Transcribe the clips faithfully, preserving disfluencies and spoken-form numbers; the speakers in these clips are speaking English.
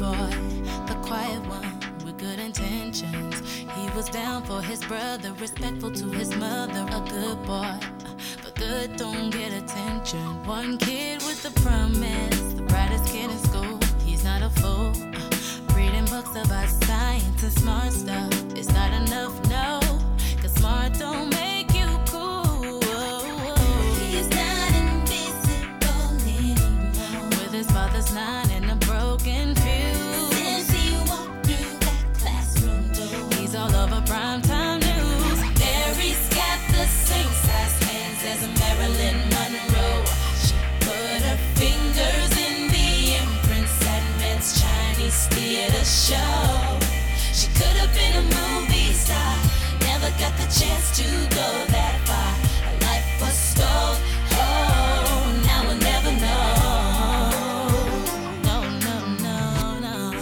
boy, the quiet one with good intentions. He was down for his brother, respectful to his mother, a good boy. But good don't get attention. One kid with a promise, the brightest kid in school. He's not a fool. Reading books about science and smart stuff. It's not enough, no, cause smart don't make you cool. He's not invisible anymore. With his father's nine and a broken fuse. Since he walked through that classroom door, He's all over primetime news. Mary's got the same size hands as a Marilyn Monroe. She put her fingers in the imprints that Men's Chinese theater show. She could have been a movie star, never got the chance to go that far. Her life was stole. Oh, now we'll never know. No, no, no,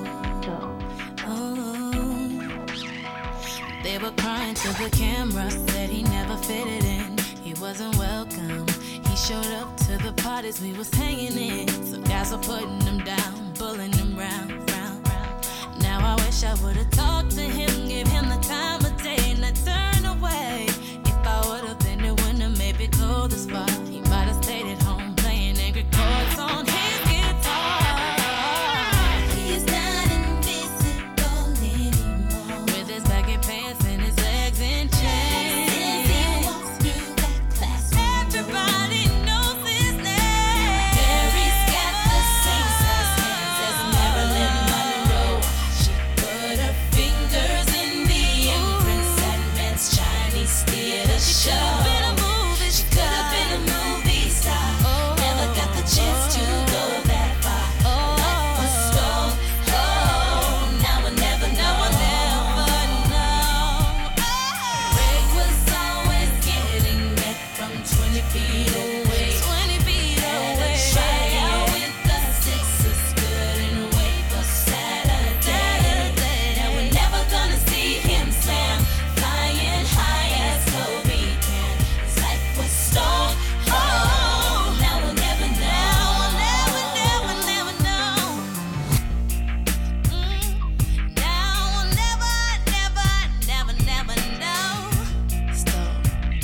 no. Oh. They were crying to the camera, said he never fitted in. He wasn't welcome. He showed up to the parties we was hanging in. Some guys were putting him down, bullying him round, round, round. Now I wish I would've talked to him, give him the time of day, and I turned away. If I would've been the winner, maybe go the spot. He might have stayed at home playing angry chords on his guitar. He's not invisible anymore. With his baggy pants and his legs in chains. Since he walked through that classroom door, Everybody knows his name. Mary's got the same size hands as Marilyn Monroe. She put her fingers in the imprints that Men's Chinese theater show. Been a movie She could have been a movie star, never got the chance to go that far. Her life was stole. Oh, now we'll never know. Greg was always getting met from twenty feet away. twenty feet Had a away. tryout with the Sixers, couldn't wait for Saturday. Now we're never gonna see him slam, flying high as Kobe can. His life was stole. Oh, now we'll never know. Never, never, never know. Mm. Now we'll never, never, never, never know. Stop.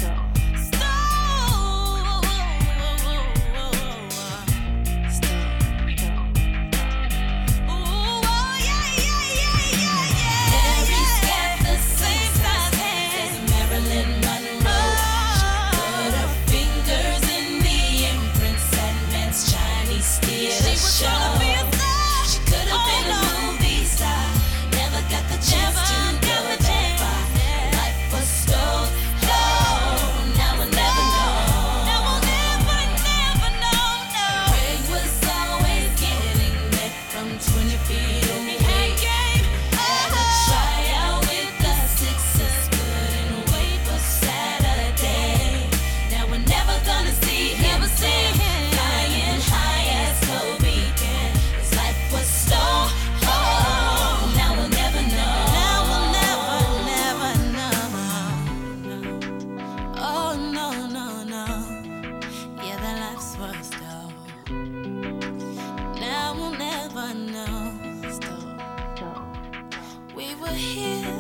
Mary's got the same size hands as Marilyn Monroe. She put her fingers in the imprints that Men's Chinese theater show. She could have been a movie star, never got the chance to go that far. Her life was stole. Oh, now we'll never know. Greg was always getting met from twenty feet away. Had a tryout with the Sixers, couldn't wait for Saturday. Now we're never gonna see him slam, flying high as Kobe can. His life was stole. Oh, now we'll never know. Oh, no, no, no. Yeah, that life's was dope. Now we'll never know. Stop. We were here